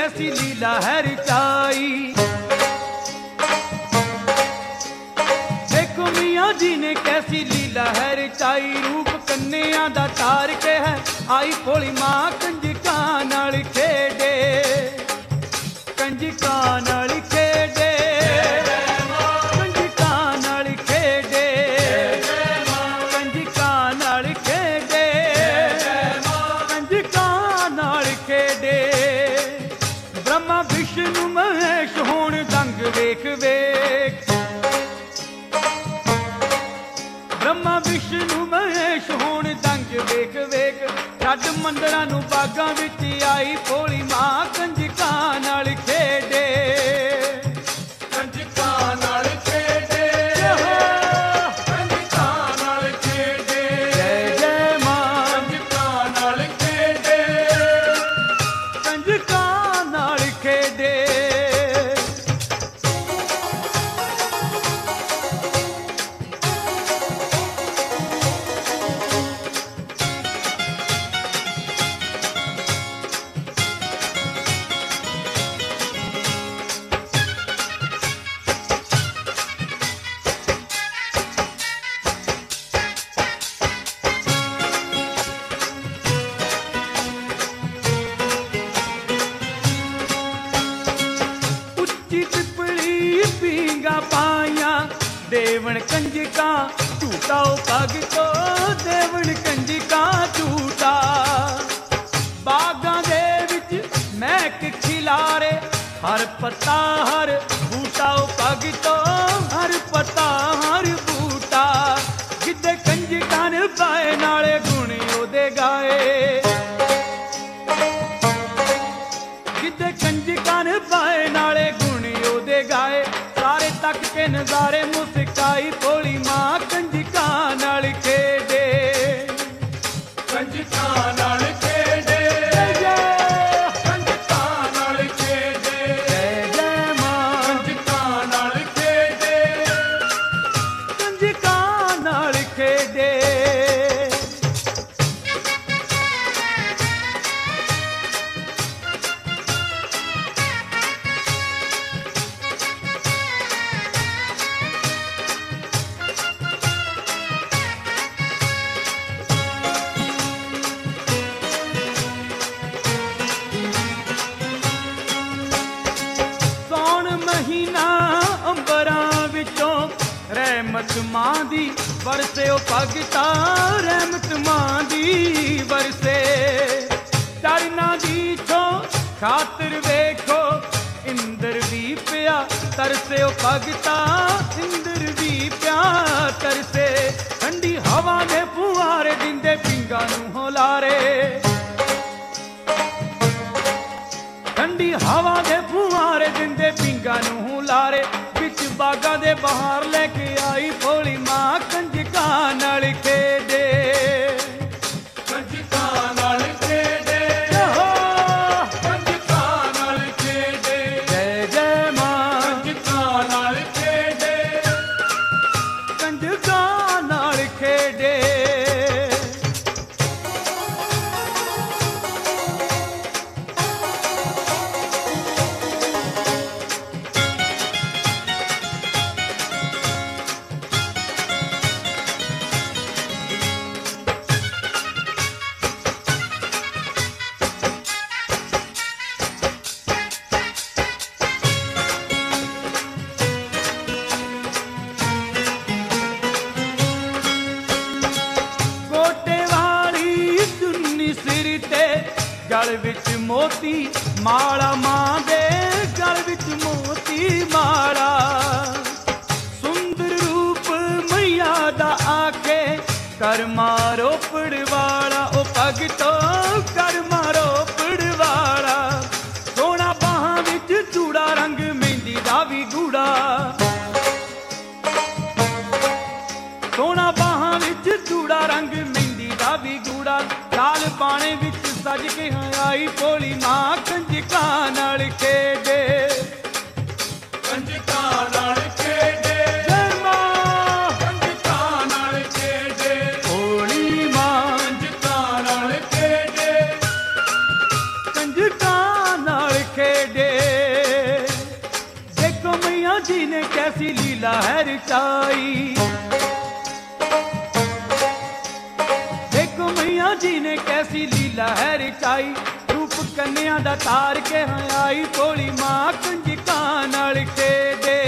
कैसी लीला है रचाई। देखो मियाँ जी ने कैसी लीला है रचाई, रूप कन्या दा तार के है आई भोली मां कंजका नाल खेडे, कंजका नाल खेडे, कंजका नाल खेडे, कंजका नाल खेडे, कंजका नाल खेडे। ब्रह्मा विष्णु महेश होण दंग वेख वेख, ब्रह्मा विष्णु महेश होण दंग वेख वेख। छड्ड मंदरां नूं बागां विच आई भोली मां कंजका नाल खेडे, कंजका नाल खेडे, कंजका नाल खेडे, जय जय मां कंजका नाल खेडे, कंजका नाल खेडे। देवण कंजका झूठा ओ भगतो, देवण कंजका झूठा। बागां दे विच महक खिलारे, हर पत्ता हर बूटा ओ भगतो, हर पत्ता हर बूटा। जिद्दे कंजका ने पाए नाले गुण ओदे गाए, जिद्दे कंजका ने पाए नाले गुण ओदे गाए। सारे तक के नजारे मुस्काई भोली मां कंजका नाल खेडे, कंजका नाल खेडे, कंजका नाल खेडे, जय जय मां कंजका नाल खेडे, कंजका नाल खेडे। रहमत मां दी वरसे ओ भगता, रहमत मां दी वरसे। चरना दी छो खातर वेखो, इंदर भी पिया तरसे ओ भगता, इंदर भी पिया तरसे। ठंडी हवा दे फुहारे दिंदे पिंगा नूं होलारे, ठंडी हवा दे फुहारे दिंदे पिंगा नूं लारे। विच बागां दे बहार लेके आई भोली मां कंजका नाल खेडे, कंजका नाल खेडे, कंजका नाल खेडे, जय जय मां कंजका नाल खेडे, कंजका नाल खेडे। गल विच मोती माला मां दे, गल विच मोती माला। सुंदर रूप मैया दा आके कर मारो पड़वाड़ा, ओ भगतो कर मारो पड़वाड़ा। सोना बाहां विच चूड़ा, रंग मेहंदी दा भी गूड़ा, सोना बाहां विच चूड़ा, रंग मेहंदी दा भी गूड़ा। लाल पाने विच सज के आई भोली मां कंजका नाल खेडे, कंजका नाल खेडे, जय मां कंजका नाल खेडे, भोली मां कंजका नाल खेडे, कंजका नाल खेडे। लीला है रचाई। देखो मैया जी ने कैसी लीला है रचाई, रूप कन्या दा तार के हाँ आई, भोली मां कंजकां नाल खेडे।